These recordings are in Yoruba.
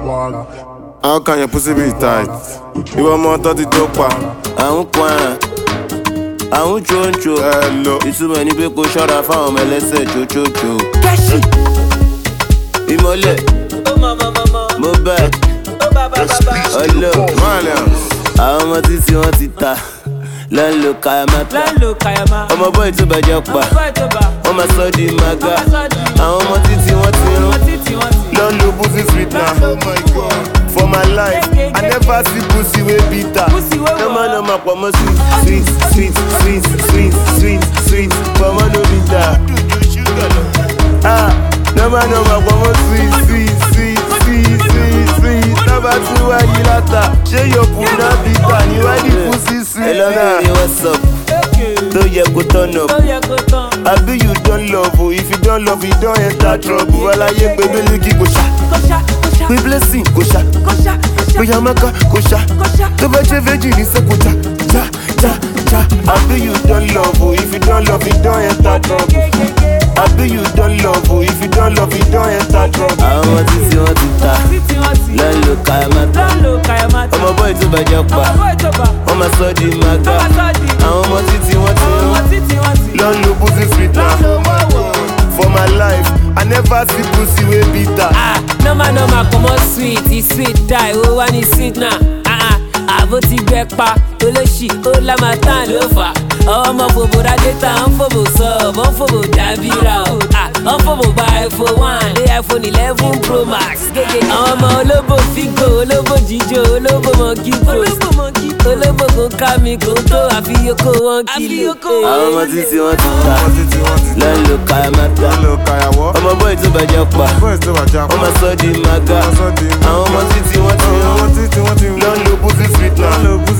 How can your pussy be tight? You want more 30 dopa? Àwọn kan àwọn choncho. Hello. Ìtumọ̀ ní pé kò ṣọ́ra fáwọn ọmọ ẹlẹ́sẹ̀ chochocho. Kẹ́ṣì. Ìmọ̀lẹ̀. Mohbad. Hello. Àwọn ọmọ títí wọ́n ti ta. Lọ́nlọ́ kayamata. Ọmọ bọ́ì tó bàjẹ́ pa. Wọ́n máa sọ di maga. Àwọn ọmọ títí wọ́n ti rún. Lọ́nlọ́ pussy sweet na. For my life, I never see pussy way bitter. Nọ́mà pọ̀ mọ́ sweet. Pọ̀ mọ́ no bitter. Nọ́mà pọ̀ mọ́ sweet. Nọ́mà tí wá yí látà. Ṣé yóò kún náà bitter? Ni wá di pussy sweet na. Hello, what's up? Tó yẹ kó turn up. Abi you don't love, oh. If you don't love, you don't enter trouble. Alaye pe Miliki kò ṣá. Pe blessing kò ṣá. Pe Yamaka kò ṣá. Tó bá jẹ́ virgin ní sẹ́kọ̀ọ́ já. Abi you don't love, oh. If you don't love, you don't enter trouble. Abi you don't love, oh. If you don't love, you don't enter trouble. Àwọn ọmọ títí wọ́n ti ta. Lọ́nlọ́ kayamata. Ọmọ bọ́ì tó bàjẹ́ pa. Wọ́n máa sọ di maga. Àwọn ọmọ títí wọ́n ti rún. Lọ́nlọ́ pussy sweet na. For my life, I never see pussy way bitter. Nọ́mà kọ́mọ́ sweet, sweet die, ó wá ní sweet náà. Àbó ti gbẹ pa, olóṣì, ó lámàtán ló fà. Ọmọ fòbò ra data, ń fòbò sub, ń fòbò dábìrà o. Ń fòbò gba iPhone 1, dé iPhone 11 Pro Max. Àwọn ọmọ olóbò fígò, olóbò jíjó, olóbò mọ̀gí post. Olóbò kò ká mi kò tó àfiyókò 1 kilo. Àwọn ọmọ títí wọ́n ti ta. Lọ́nlọ́ kayamata. Ọmọ bọ́ì tó bàjẹ́ pa. Wọ́n máa sọ di maga. Àwọn ọmọ títí wọ́n ti rún. Lọ́nlọ́ pussy sweet na.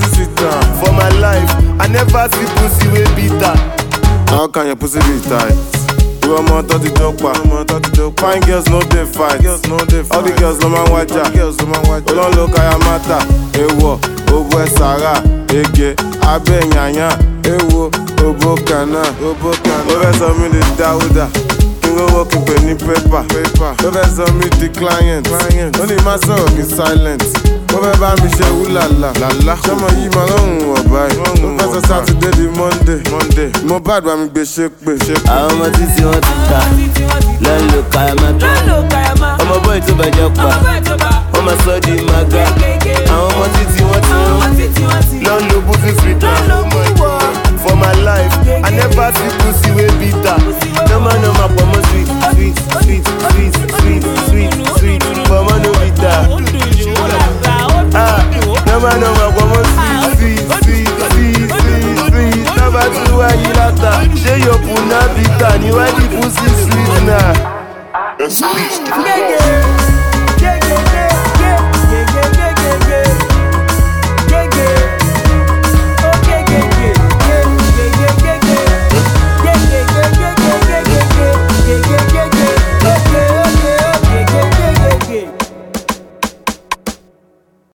For my life, I never see pussy way bitter. How can your pussy be tight? You want more 30 dopa. Fine girls no dey fight. All the girls no man waja. Olonlo kayamata. Ewo, obo esara. Ege, abe nyanya. Ewo, obo kana. O fẹ́ sọ mí di Dáúdà. Go work in penny paper. Don't let some meet the client. Only my sọ̀rọ̀ kí silent. Wọ́n fẹ́ bá mi ṣe wúlàlà. Ṣọ́mọ yìí máa lọ́rùn wọ̀ báyìí. Mo fẹ́ sọ Saturday di Monday. Mo bá àgbà mi gbé ṣépè. Àwọn ọmọ títí wọ́n ti ta. Lọ́nlọ́ kayamata. Ọmọ bọ́ì tó bàjẹ́ pa. Wọ́n máa sọ di maga. Àwọn ọmọ títí wọ́n ti rún. Lọ́nlọ́ pussy sweet na. For my life, I never see pussy way bitter. Nọ́mà pọ̀ mọ́ sweet. Pọ̀ mọ́ no bitter. Nọ́mà pọ̀ mọ́ sweet. Nọ́mà tí wá yí látà. Ṣé yóò kún náà bitter? Ni wá di pussy sweet na.